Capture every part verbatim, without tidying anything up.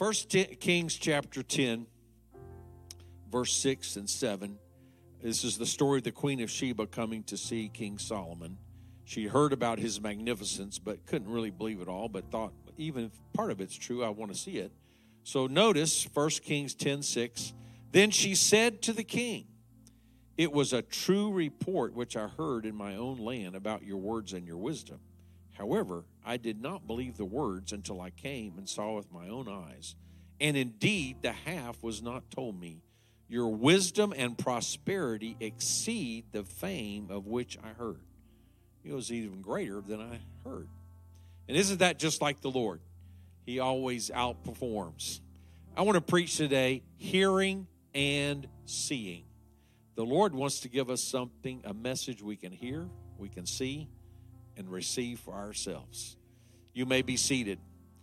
First Kings chapter ten, verse six and seven. This is the story of the Queen of Sheba coming to see King Solomon. She heard about his magnificence, but couldn't really believe it all, but thought, even if part of it's true, I want to see it. So notice First Kings ten six. Then she said to the king, it was a true report which I heard in my own land about your words and your wisdom. However, I did not believe the words until I came and saw with my own eyes. And indeed, the half was not told me. Your wisdom and prosperity exceed the fame of which I heard. It was even greater than I heard. And isn't that just like the Lord? He always outperforms. I want to preach today, hearing and seeing. The Lord wants to give us something, a message we can hear, we can see, and receive for ourselves. You may be seated.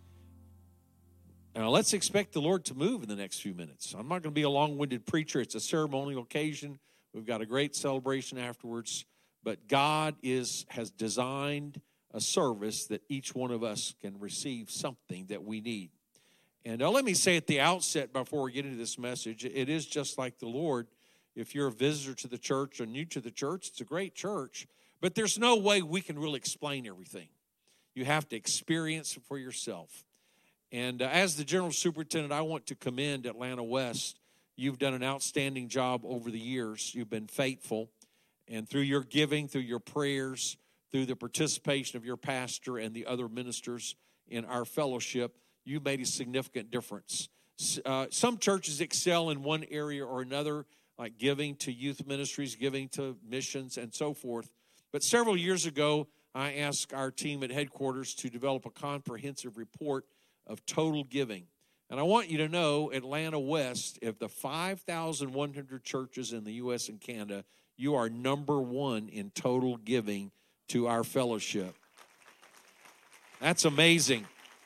Now, let's expect the Lord to move in the next few minutes. I'm not going to be a long-winded preacher. It's a ceremonial occasion. We've got a great celebration afterwards. But God is has designed a service that each one of us can receive something that we need. And now let me say at the outset before we get into this message, it is just like the Lord. If you're a visitor to the church or new to the church, it's a great church. But there's no way we can really explain everything. You have to experience it for yourself. And uh, as the general superintendent, I want to commend Atlanta West. You've done an outstanding job over the years. You've been faithful. And through your giving, through your prayers, through the participation of your pastor and the other ministers in our fellowship, you made a significant difference. Uh, some churches excel in one area or another, like giving to youth ministries, giving to missions, and so forth. But several years ago, I asked our team at headquarters to develop a comprehensive report of total giving. And I want you to know, Atlanta West, of the five thousand one hundred churches in the U S and Canada, you are number one in total giving to our fellowship. That's amazing.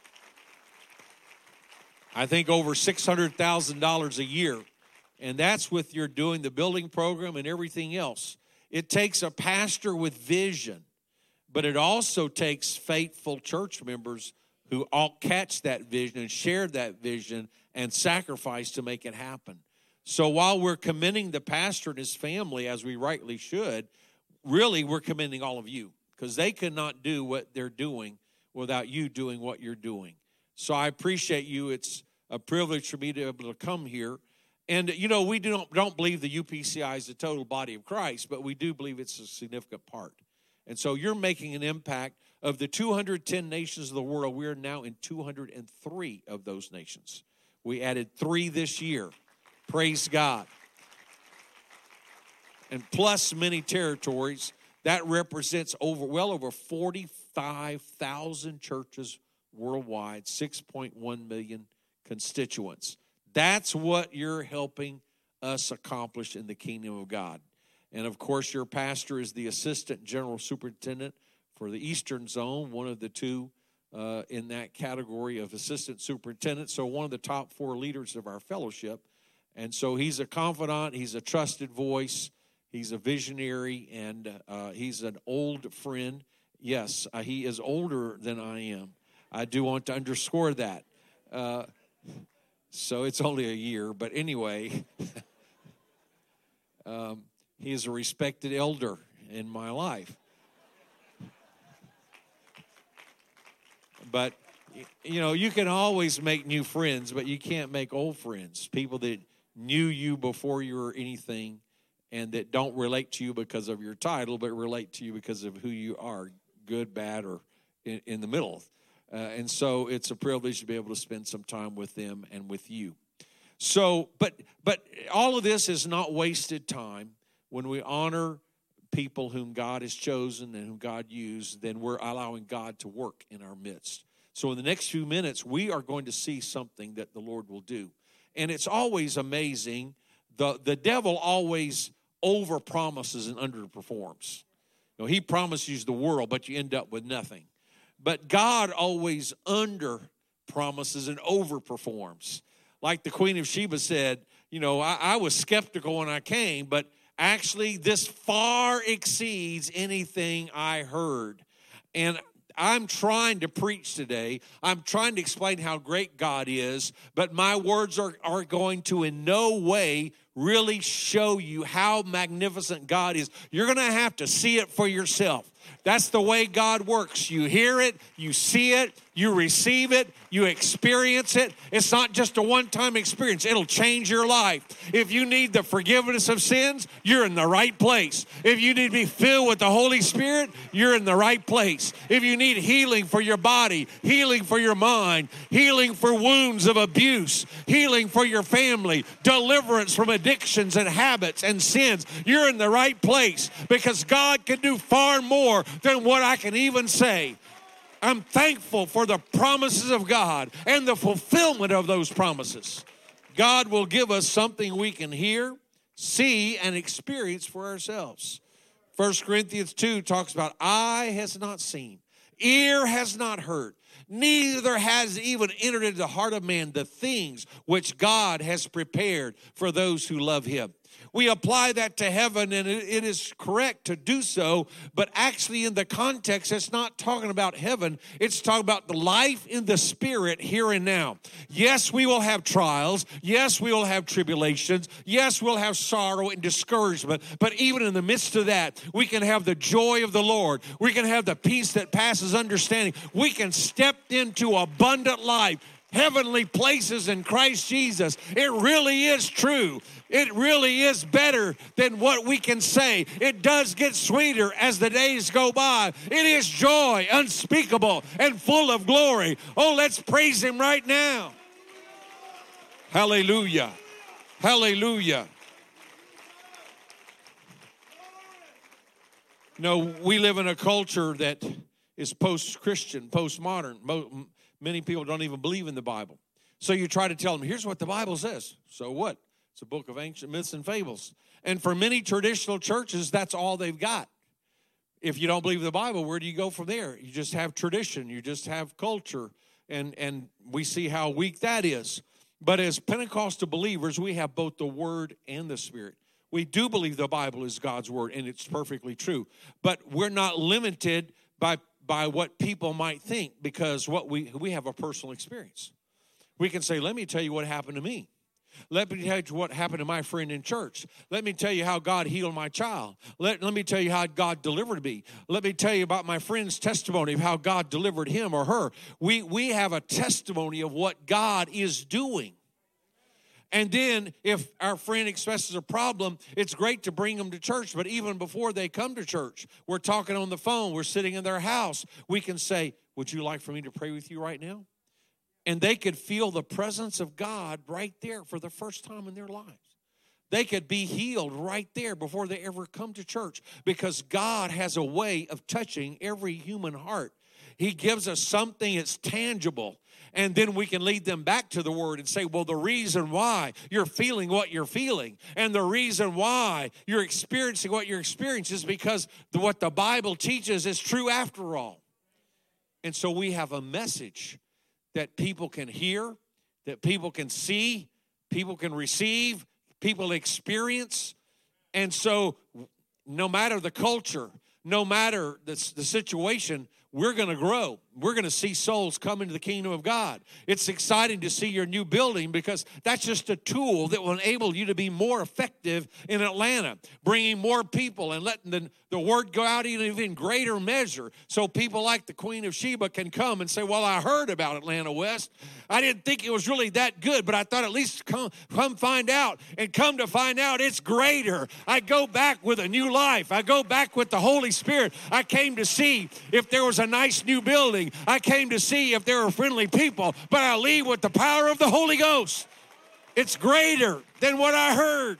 I think over six hundred thousand dollars a year. And that's with your doing the building program and everything else. It takes a pastor with vision, but it also takes faithful church members who all catch that vision and share that vision and sacrifice to make it happen. So while we're commending the pastor and his family, as we rightly should, really we're commending all of you, because they could not do what they're doing without you doing what you're doing. So I appreciate you. It's a privilege for me to be able to come here. And, you know, we don't, don't believe the U P C I is the total body of Christ, but we do believe it's a significant part. And so you're making an impact. Of the two hundred ten nations of the world, we are now in two hundred three of those nations. We added three this year. Praise God. And plus many territories. That represents over well over forty-five thousand churches worldwide, six point one million constituents. That's what you're helping us accomplish in the kingdom of God. And, of course, your pastor is the assistant general superintendent for the Eastern Zone, one of the two uh, in that category of assistant superintendent, so one of the top four leaders of our fellowship. And so he's a confidant, he's a trusted voice, he's a visionary, and uh, he's an old friend. Yes, uh, he is older than I am. I do want to underscore that. Uh, so it's only a year, but anyway, um, he is a respected elder in my life. But, you know, you can always make new friends, but you can't make old friends, people that knew you before you were anything and that don't relate to you because of your title, but relate to you because of who you are, good, bad, or in, in the middle. Uh, and so it's a privilege to be able to spend some time with them and with you. So, but but all of this is not wasted time. When we honor people whom God has chosen and whom God used, then we're allowing God to work in our midst. So in the next few minutes, we are going to see something that the Lord will do. And it's always amazing. The, the devil always over-promises and underperforms. You know, he promises you the world, but you end up with nothing. But God always under-promises and over-performs. Like the Queen of Sheba said, you know, I, I was skeptical when I came, but actually this far exceeds anything I heard. And I'm trying to preach today. I'm trying to explain how great God is, but my words are, are going to in no way really show you how magnificent God is. You're going to have to see it for yourself. That's the way God works. You hear it, you see it, you receive it, you experience it. It's not just a one-time experience. It'll change your life. If you need the forgiveness of sins, you're in the right place. If you need to be filled with the Holy Spirit, you're in the right place. If you need healing for your body, healing for your mind, healing for wounds of abuse, healing for your family, deliverance from addictions and habits and sins, you're in the right place because God can do far more than what I can even say. I'm thankful for the promises of God and the fulfillment of those promises. God will give us something we can hear, see, and experience for ourselves. First Corinthians two talks about eye has not seen, ear has not heard, neither has even entered into the heart of man the things which God has prepared for those who love him. We apply that to heaven, and it is correct to do so, but actually in the context, it's not talking about heaven. It's talking about the life in the Spirit here and now. Yes, we will have trials. Yes, we will have tribulations. Yes, we'll have sorrow and discouragement, but even in the midst of that, we can have the joy of the Lord. We can have the peace that passes understanding. We can step into abundant life, heavenly places in Christ Jesus. It really is true. It really is better than what we can say. It does get sweeter as the days go by. It is joy unspeakable and full of glory. Oh, let's praise him right now. Hallelujah. Hallelujah. No, we live in a culture that is post-Christian, post-modern. Many people don't even believe in the Bible. So you try to tell them, here's what the Bible says. So what? It's a book of ancient myths and fables. And for many traditional churches, that's all they've got. If you don't believe the Bible, where do you go from there? You just have tradition. You just have culture. And, and we see how weak that is. But as Pentecostal believers, we have both the Word and the Spirit. We do believe the Bible is God's Word, and it's perfectly true. But we're not limited by, by what people might think, because what we, we have a personal experience. We can say, let me tell you what happened to me. Let me tell you what happened to my friend in church. Let me tell you how God healed my child. Let, let me tell you how God delivered me. Let me tell you about my friend's testimony of how God delivered him or her. We, we have a testimony of what God is doing. And then if our friend expresses a problem, it's great to bring them to church. But even before they come to church, we're talking on the phone. We're sitting in their house. We can say, would you like for me to pray with you right now? And they could feel the presence of God right there for the first time in their lives. They could be healed right there before they ever come to church, because God has a way of touching every human heart. He gives us something that's tangible, and then we can lead them back to the Word and say, well, the reason why you're feeling what you're feeling and the reason why you're experiencing what you're experiencing is because what the Bible teaches is true after all. And so we have a message that people can hear, that people can see, people can receive, people experience. And so no matter the culture, no matter the, the situation, we're going to grow. We're going to see souls come into the kingdom of God. It's exciting to see your new building, because that's just a tool that will enable you to be more effective in Atlanta, bringing more people and letting the, the word go out in even greater measure, so people like the Queen of Sheba can come and say, well, I heard about Atlanta West. I didn't think it was really that good, but I thought at least come, come find out. And come to find out, it's greater. I go back with a new life. I go back with the Holy Spirit. I came to see if there was a nice new building. I came to see if there were friendly people, but I leave with the power of the Holy Ghost. It's greater than what I heard.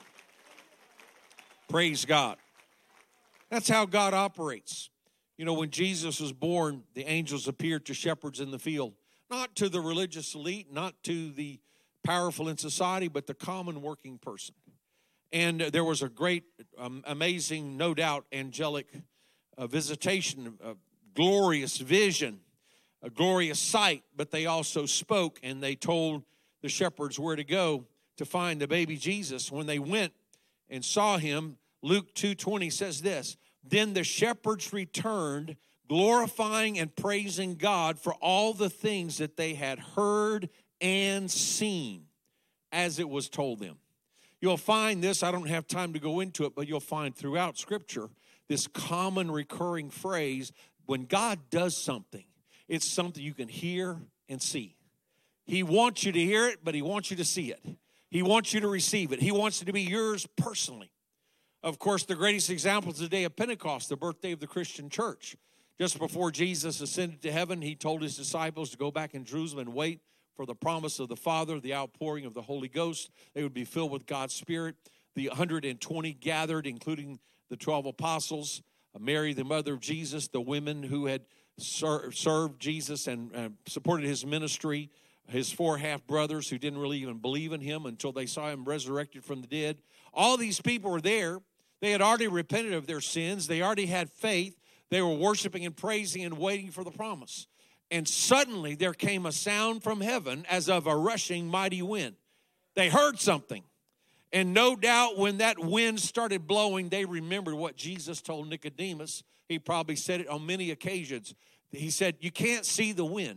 Praise God. That's how God operates. You know, when Jesus was born, the angels appeared to shepherds in the field, not to the religious elite, not to the powerful in society, but the common working person. And there was a great, um, amazing, no doubt, angelic uh, visitation, a glorious vision, a glorious sight, but they also spoke, and they told the shepherds where to go to find the baby Jesus. When they went and saw him, Luke two twenty says this, then the shepherds returned, glorifying and praising God for all the things that they had heard and seen as it was told them. You'll find this, I don't have time to go into it, but you'll find throughout Scripture this common recurring phrase, when God does something, it's something you can hear and see. He wants you to hear it, but he wants you to see it. He wants you to receive it. He wants it to be yours personally. Of course, the greatest example is the day of Pentecost, the birthday of the Christian church. Just before Jesus ascended to heaven, he told his disciples to go back in Jerusalem and wait for the promise of the Father, the outpouring of the Holy Ghost. They would be filled with God's Spirit. The one hundred twenty gathered, including the twelve apostles, Mary, the mother of Jesus, the women who had ser- served Jesus and uh, supported his ministry, his four half-brothers who didn't really even believe in him until they saw him resurrected from the dead. All these people were there. They had already repented of their sins. They already had faith. They were worshiping and praising and waiting for the promise. And suddenly there came a sound from heaven as of a rushing mighty wind. They heard something. And no doubt when that wind started blowing, they remembered what Jesus told Nicodemus. He probably said it on many occasions. He said, you can't see the wind,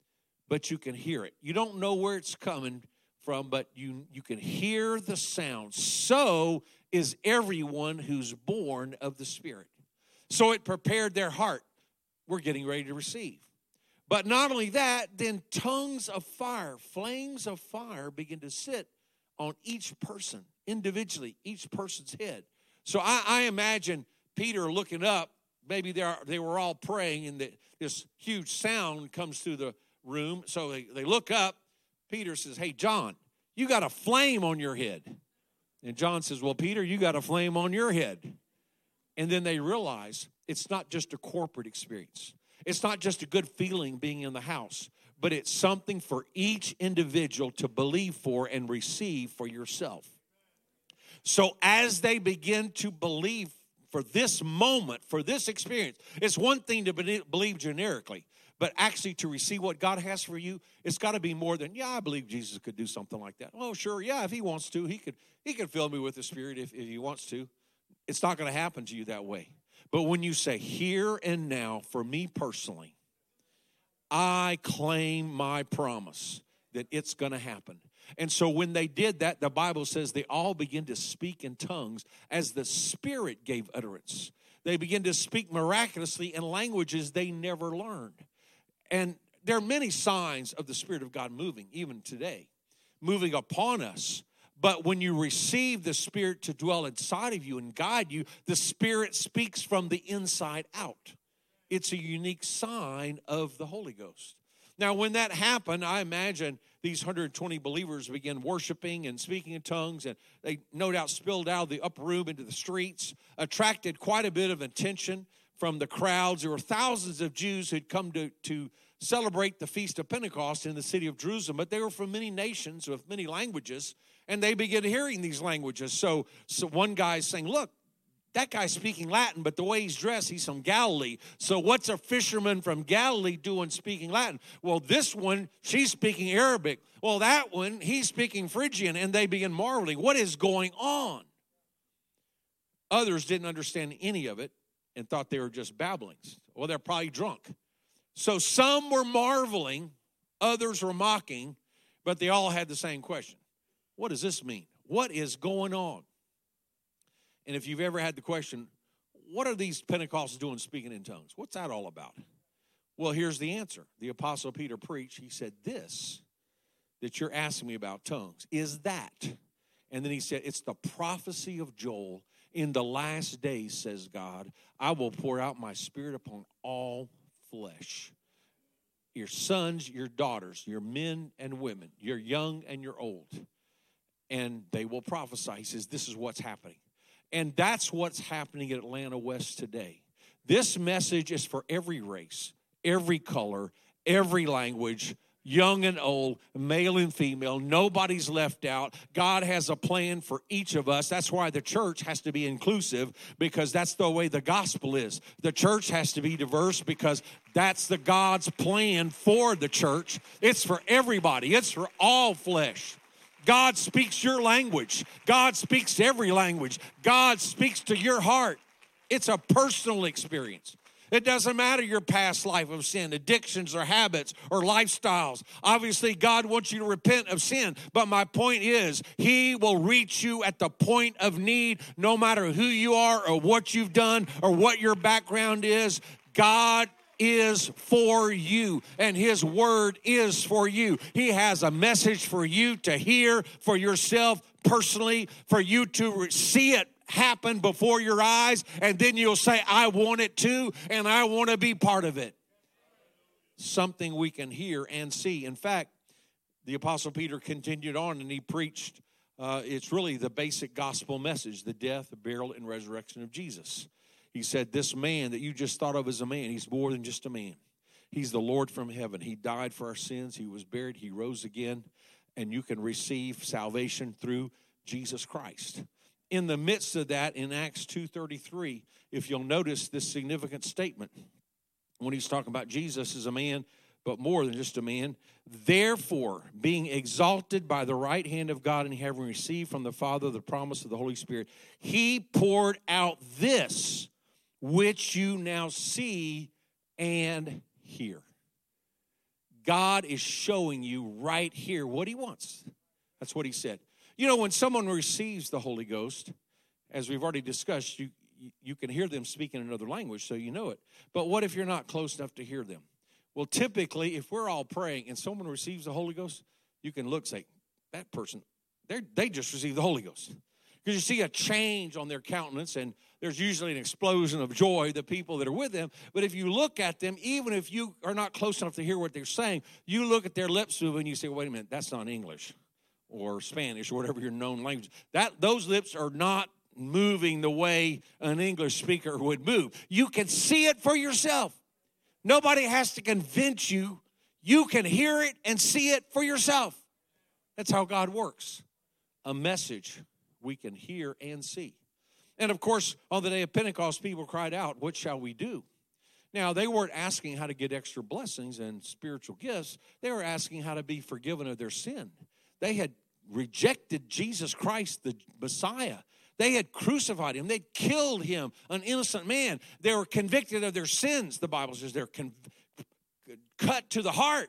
but you can hear it. You don't know where it's coming from, but you, you can hear the sound. So is everyone who's born of the Spirit. So it prepared their heart. We're getting ready to receive. But not only that, then tongues of fire, flames of fire begin to sit on each person, individually, each person's head. So I, I imagine Peter looking up, maybe they, are, they were all praying, and the, this huge sound comes through the room. So they, they look up. Peter says, hey, John, you got a flame on your head. And John says, well, Peter, you got a flame on your head. And then they realize it's not just a corporate experience. It's not just a good feeling being in the house, but it's something for each individual to believe for and receive for yourself. So as they begin to believe for this moment, for this experience, it's one thing to believe generically, but actually to receive what God has for you, it's got to be more than, yeah, I believe Jesus could do something like that. Oh, sure, yeah, if he wants to, he could he could fill me with the Spirit if, if he wants to. It's not going to happen to you that way. But when you say, here and now, for me personally, I claim my promise that it's going to happen. And so when they did that, the Bible says they all began to speak in tongues as the Spirit gave utterance. They began to speak miraculously in languages they never learned. And there are many signs of the Spirit of God moving, even today, moving upon us. But when you receive the Spirit to dwell inside of you and guide you, the Spirit speaks from the inside out. It's a unique sign of the Holy Ghost. Now, when that happened, I imagine these one hundred twenty believers began worshiping and speaking in tongues, and they no doubt spilled out of the upper room into the streets, attracted quite a bit of attention from the crowds. There were thousands of Jews who'd come to, to celebrate the Feast of Pentecost in the city of Jerusalem, but they were from many nations with many languages, and they began hearing these languages. So, so one guy's saying, look, that guy's speaking Latin, but the way he's dressed, he's from Galilee. So what's a fisherman from Galilee doing speaking Latin? Well, this one, she's speaking Arabic. Well, that one, he's speaking Phrygian, and they begin marveling. What is going on? Others didn't understand any of it and thought they were just babblings. Well, they're probably drunk. So some were marveling, others were mocking, but they all had the same question. What does this mean? What is going on? And if you've ever had the question, what are these Pentecostals doing speaking in tongues? What's that all about? Well, here's the answer. The Apostle Peter preached. He said, this that you're asking me about tongues is that. And then he said, it's the prophecy of Joel. In the last days, says God, I will pour out my Spirit upon all flesh. Your sons, your daughters, your men and women, your young and your old. And they will prophesy. He says, this is what's happening. And that's what's happening at Atlanta West today. This message is for every race, every color, every language, young and old, male and female. Nobody's left out. God has a plan for each of us. That's why the church has to be inclusive, because that's the way the gospel is. The church has to be diverse because that's the God's plan for the church. It's for everybody. It's for all flesh. God speaks your language. God speaks every language. God speaks to your heart. It's a personal experience. It doesn't matter your past life of sin, addictions or habits or lifestyles. Obviously, God wants you to repent of sin. But my point is, he will reach you at the point of need, no matter who you are or what you've done or what your background is. God is for you, and his word is for you. He has a message for you to hear for yourself personally, for you to see it happen before your eyes, and then you'll say, I want it too, and I want to be part of it. Something we can hear and see. In fact, the Apostle Peter continued on, and he preached, uh, it's really the basic gospel message, the death, the burial, and resurrection of Jesus. He said, this man that you just thought of as a man, he's more than just a man. He's the Lord from heaven. He died for our sins. He was buried. He rose again. And you can receive salvation through Jesus Christ. In the midst of that, in Acts two thirty-three, if you'll notice this significant statement, when he's talking about Jesus as a man, but more than just a man, therefore, being exalted by the right hand of God and having received from the Father the promise of the Holy Spirit, he poured out this which you now see and hear. God is showing you right here what he wants. That's what he said. You know, when someone receives the Holy Ghost, as we've already discussed, you, you can hear them speaking another language, so you know it. But what if you're not close enough to hear them? Well, typically, if we're all praying and someone receives the Holy Ghost, you can look and say, that person, they just received the Holy Ghost. Because you see a change on their countenance, and there's usually an explosion of joy, the people that are with them. But if you look at them, even if you are not close enough to hear what they're saying, you look at their lips move and you say, wait a minute, that's not English or Spanish or whatever your known language. That, those lips are not moving the way an English speaker would move. You can see it for yourself. Nobody has to convince you. You can hear it and see it for yourself. That's how God works. A message we can hear and see. And of course, on the day of Pentecost, people cried out, what shall we do? Now, they weren't asking how to get extra blessings and spiritual gifts. They were asking how to be forgiven of their sin. They had rejected Jesus Christ, the Messiah. They had crucified him. They'd killed him, an innocent man. They were convicted of their sins, the Bible says. They're con- cut to the heart.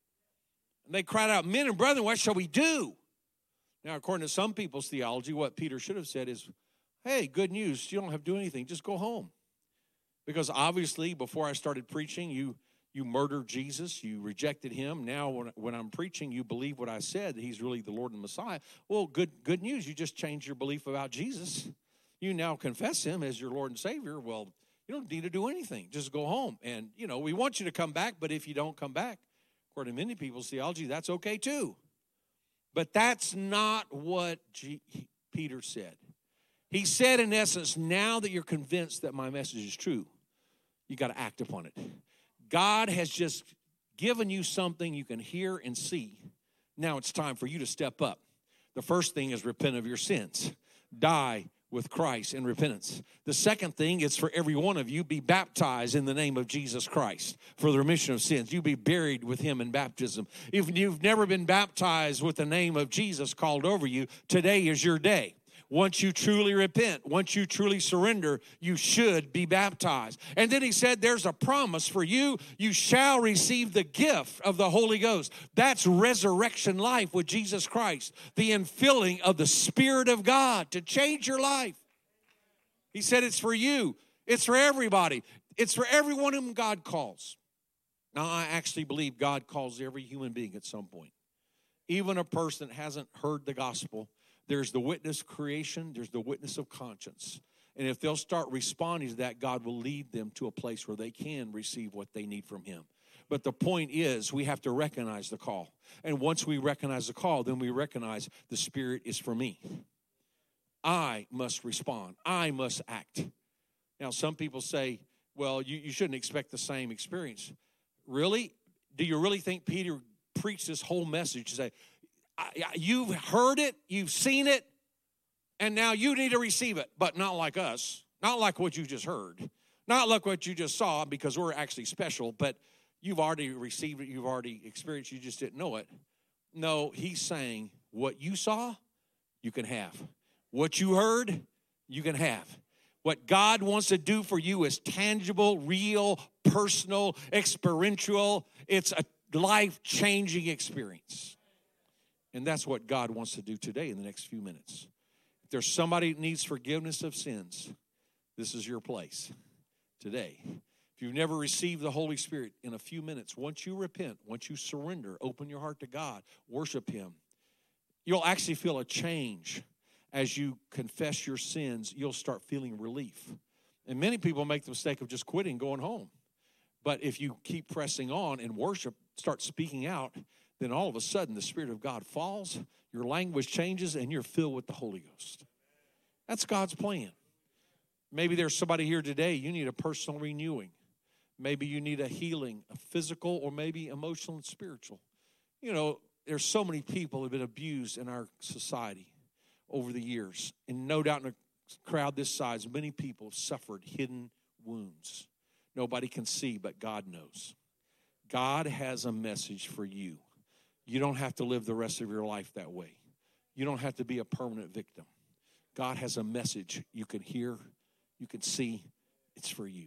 And they cried out, men and brethren, what shall we do? Now, according to some people's theology, what Peter should have said is, hey, good news, you don't have to do anything. Just go home. Because obviously, before I started preaching, you you murdered Jesus. You rejected him. Now, when, when I'm preaching, you believe what I said, that he's really the Lord and Messiah. Well, good good news. You just changed your belief about Jesus. You now confess him as your Lord and Savior. Well, you don't need to do anything. Just go home. And, you know, we want you to come back, but if you don't come back, according to many people's theology, that's okay too. But that's not what G- Peter said. He said, in essence, now that you're convinced that my message is true, you got to act upon it. God has just given you something you can hear and see. Now it's time for you to step up. The first thing is repent of your sins. Die with Christ in repentance. The second thing is for every one of you, be baptized in the name of Jesus Christ for the remission of sins. You be buried with him in baptism. If you've never been baptized with the name of Jesus called over you, today is your day. Once you truly repent, once you truly surrender, you should be baptized. And then he said, there's a promise for you. You shall receive the gift of the Holy Ghost. That's resurrection life with Jesus Christ. The infilling of the Spirit of God to change your life. He said it's for you. It's for everybody. It's for everyone whom God calls. Now, I actually believe God calls every human being at some point. Even a person that hasn't heard the gospel. There's the witness creation. There's the witness of conscience. And if they'll start responding to that, God will lead them to a place where they can receive what they need from him. But the point is, we have to recognize the call. And once we recognize the call, then we recognize the Spirit is for me. I must respond. I must act. Now, some people say, well, you, you shouldn't expect the same experience. Really? Do you really think Peter preached this whole message to say, you've heard it, you've seen it, and now you need to receive it, but not like us, not like what you just heard, not like what you just saw, because we're actually special, but you've already received it, you've already experienced, you just didn't know it. No, he's saying what you saw, you can have. What you heard, you can have. What God wants to do for you is tangible, real, personal, experiential. It's a life-changing experience. And that's what God wants to do today in the next few minutes. If there's somebody that needs forgiveness of sins, this is your place today. If you've never received the Holy Spirit, in a few minutes, once you repent, once you surrender, open your heart to God, worship Him, you'll actually feel a change. As you confess your sins, you'll start feeling relief. And many people make the mistake of just quitting, going home. But if you keep pressing on and worship, start speaking out, then all of a sudden the Spirit of God falls, your language changes, and you're filled with the Holy Ghost. That's God's plan. Maybe there's somebody here today, you need a personal renewing. Maybe you need a healing, a physical or maybe emotional and spiritual. You know, there's so many people who have been abused in our society over the years. And no doubt in a crowd this size, many people have suffered hidden wounds. Nobody can see, but God knows. God has a message for you. You don't have to live the rest of your life that way. You don't have to be a permanent victim. God has a message you can hear, you can see. It's for you.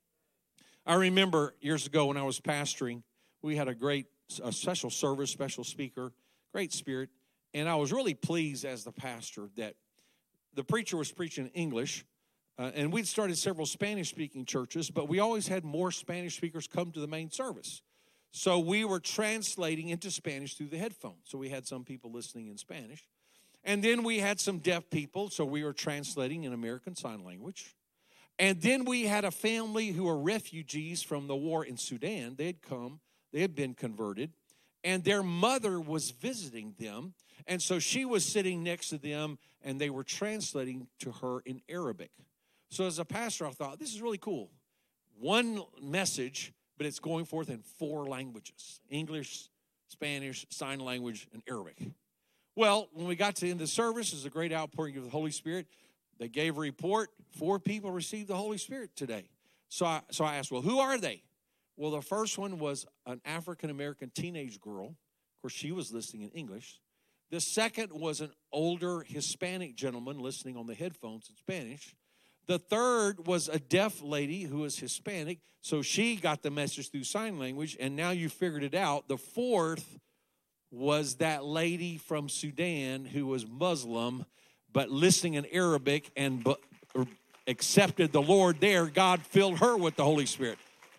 I remember years ago when I was pastoring, we had a great a special service, special speaker, great spirit. And I was really pleased as the pastor that the preacher was preaching English. Uh, and we'd started several Spanish-speaking churches, but we always had more Spanish speakers come to the main service. So we were translating into Spanish through the headphones. So we had some people listening in Spanish. And then we had some deaf people, so we were translating in American Sign Language. And then we had a family who were refugees from the war in Sudan. They had come, they had been converted, and their mother was visiting them. And so she was sitting next to them, and they were translating to her in Arabic. So as a pastor, I thought, this is really cool. One message, but it's going forth in four languages: English, Spanish, Sign Language, and Arabic. Well, when we got to the end of the service, it was a great outpouring of the Holy Spirit. They gave a report. Four people received the Holy Spirit today. So I, so I asked, well, who are they? Well, the first one was an African-American teenage girl. Of course, she was listening in English. The second was an older Hispanic gentleman listening on the headphones in Spanish. The third was a deaf lady who was Hispanic, so she got the message through sign language, and now you figured it out. The fourth was that lady from Sudan who was Muslim, but listening in Arabic and but, accepted the Lord there. God filled her with the Holy Spirit.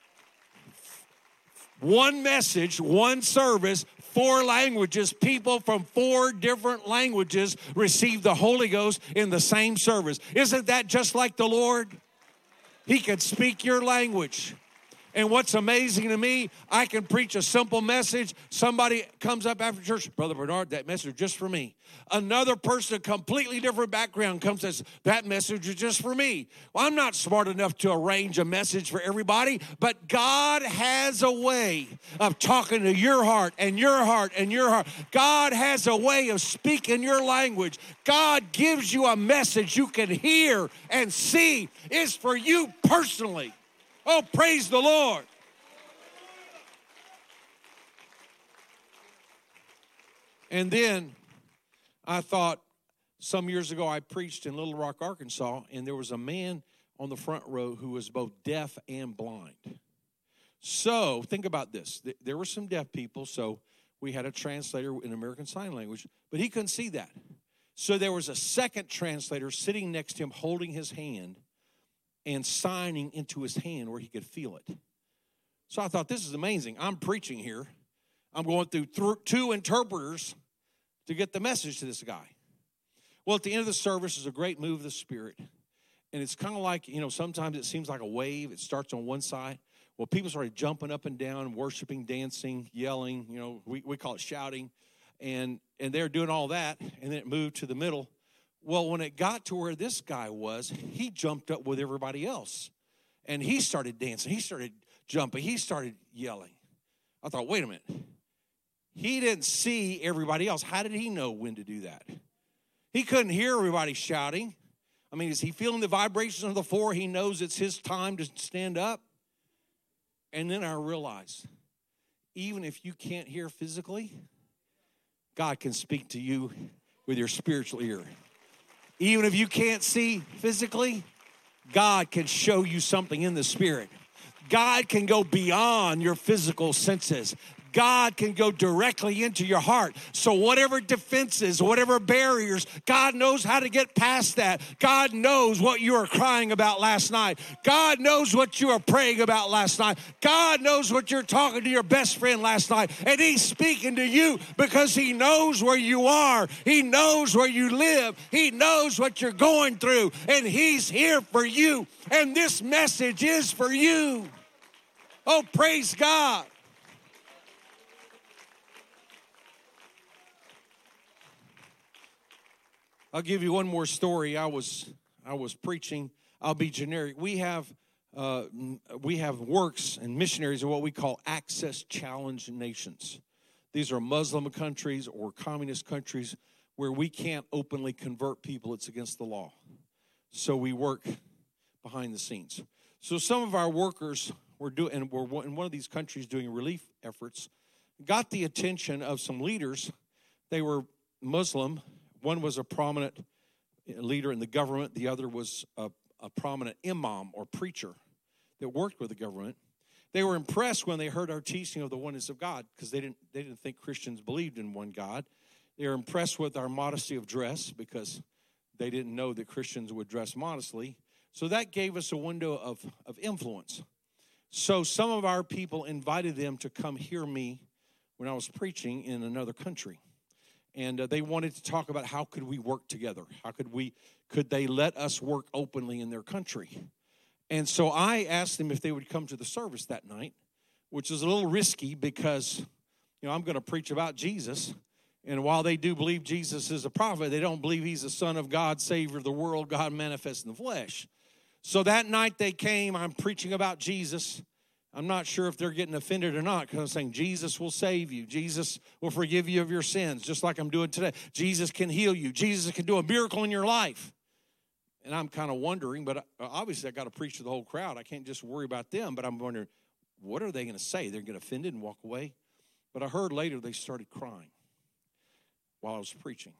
One message, one service, four languages. People from four different languages received the Holy Ghost in the same service. Isn't that just like the Lord? He can speak your language. And what's amazing to me, I can preach a simple message. Somebody comes up after church, Brother Bernard, that message is just for me. Another person, a completely different background, comes and says, that message is just for me. Well, I'm not smart enough to arrange a message for everybody, but God has a way of talking to your heart and your heart and your heart. God has a way of speaking your language. God gives you a message you can hear and see. It's for you personally. Oh, praise the Lord. And then I thought, some years ago I preached in Little Rock, Arkansas, and there was a man on the front row who was both deaf and blind. So think about this. There were some deaf people, so we had a translator in American Sign Language, but he couldn't see that. So there was a second translator sitting next to him holding his hand and signing into his hand where he could feel it. So I thought, this is amazing. I'm preaching here. I'm going through th- two interpreters to get the message to this guy. Well, at the end of the service is a great move of the Spirit. And it's kind of like, you know, sometimes it seems like a wave. It starts on one side. Well, people started jumping up and down, worshiping, dancing, yelling. You know, we, we call it shouting. And, and they're doing all that. And then it moved to the middle. Well, when it got to where this guy was, he jumped up with everybody else. And he started dancing. He started jumping. He started yelling. I thought, wait a minute. He didn't see everybody else. How did he know when to do that? He couldn't hear everybody shouting. I mean, is he feeling the vibrations of the floor? He knows it's his time to stand up. And then I realized, even if you can't hear physically, God can speak to you with your spiritual ear. Even if you can't see physically, God can show you something in the spirit. God can go beyond your physical senses. God can go directly into your heart. So whatever defenses, whatever barriers, God knows how to get past that. God knows what you were crying about last night. God knows what you were praying about last night. God knows what you're talking to your best friend last night. And he's speaking to you because he knows where you are. He knows where you live. He knows what you're going through. And he's here for you. And this message is for you. Oh, praise God. I'll give you one more story. I was I was preaching. I'll be generic. We have uh, we have works and missionaries of what we call access challenged nations. These are Muslim countries or communist countries where we can't openly convert people. It's against the law. So we work behind the scenes. So some of our workers were doing, and we're in one of these countries doing relief efforts, got the attention of some leaders. They were Muslim. One was a prominent leader in the government. The other was a, a prominent imam or preacher that worked with the government. They were impressed when they heard our teaching of the oneness of God because they didn't, they didn't think Christians believed in one God. They were impressed with our modesty of dress because they didn't know that Christians would dress modestly. So that gave us a window of, of influence. So some of our people invited them to come hear me when I was preaching in another country. And uh, they wanted to talk about how could we work together? How could we, could they let us work openly in their country? And so I asked them if they would come to the service that night, which is a little risky because, you know, I'm going to preach about Jesus. And while they do believe Jesus is a prophet, they don't believe he's the Son of God, Savior of the world, God manifest in the flesh. So that night they came, I'm preaching about Jesus. I'm not sure if they're getting offended or not because I'm saying Jesus will save you. Jesus will forgive you of your sins, just like I'm doing today. Jesus can heal you. Jesus can do a miracle in your life. And I'm kind of wondering, but obviously I got to preach to the whole crowd. I can't just worry about them, but I'm wondering, what are they going to say? They're going to get offended and walk away? But I heard later they started crying while I was preaching.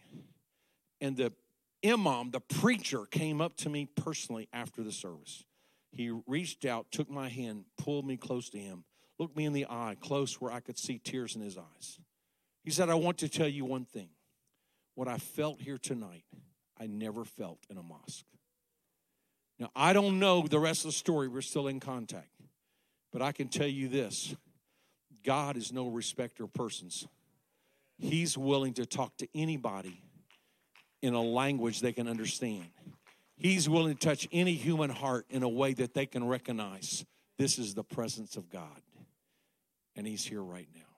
And the imam, the preacher, came up to me personally after the service. He reached out, took my hand, pulled me close to him, looked me in the eye, close where I could see tears in his eyes. He said, I want to tell you one thing. What I felt here tonight, I never felt in a mosque. Now, I don't know the rest of the story. We're still in contact. But I can tell you this. God is no respecter of persons. He's willing to talk to anybody in a language they can understand. He's willing to touch any human heart in a way that they can recognize this is the presence of God. And he's here right now.